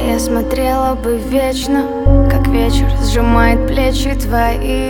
я смотрела бы вечно, как вечер сжимает плечи твои.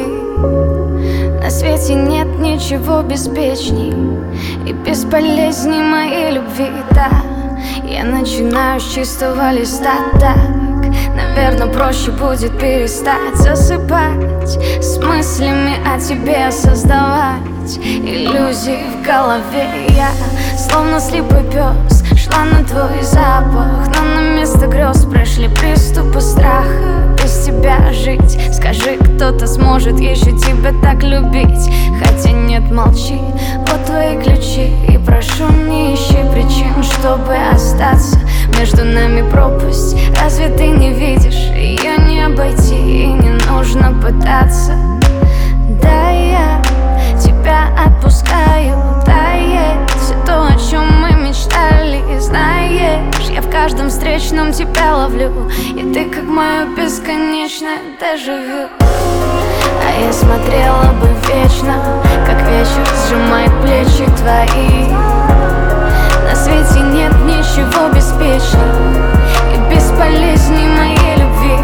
На свете нет ничего беспечней и бесполезней моей любви, да. Я начинаю с чистого листа, так, наверное, проще будет перестать засыпать с мыслями о тебе, создавать иллюзии в голове. Я словно слепой пес шла на твой запах, но на место грез пришли приступы страха. Без тебя жить, скажи, кто-то сможет еще тебя так любить? Хотя нет, молчи, вот твои ключи, и прошу, не ищи причин, чтобы остаться. Между нами пропасть, разве ты не видишь? Ее не обойти и не нужно пытаться. Да, я тебя отпускаю, таять все то, о чем мы мечтали. Знаешь, я в каждом встречном тебя ловлю, и ты как мое бесконечное дежавю. А я смотрела бы вечно, как вечер сжимает плечи твои. На свете нет ничего беспечней и бесполезней моей любви.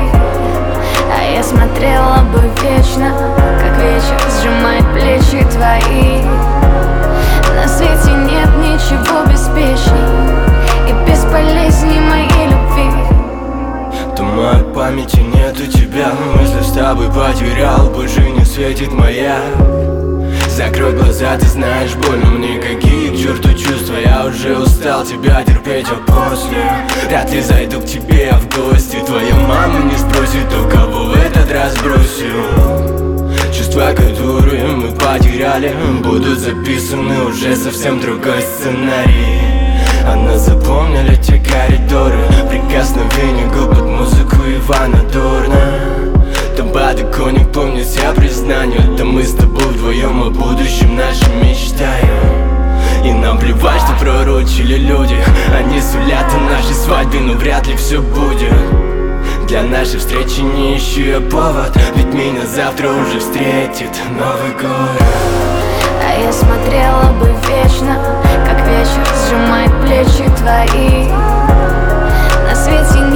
А я смотрела бы вечно, как вечер сжимает плечи твои. На свете нет ничего беспечней и бесполезней моей любви. Думаю, памяти нету тебя, мысли с тобой потерял, больше не светит моя. Закрой глаза, ты знаешь, больно мне какие к черту чувства. Я уже устал тебя терпеть, а после вряд ли зайду к тебе в гости. Твоя мама не спросит, у кого в этот раз бросил. Чувства, которые мы потеряли, будут записаны уже совсем другой сценарий. Она запомнила те коридоры, прикосновения губ под музыку Ивана Дорна. Там подоконник помнит все признания, там мы с тобой вдвоем о будущем нашем мечтаем. И нам плевать, что пророчили люди, они сулят о нашей свадьбе, но вряд ли все будет. Для нашей встречи не ищу я повод, ведь меня завтра уже встретит Новый год. А я смотрела бы вечно, как вечер сжимает плечи твои. На свете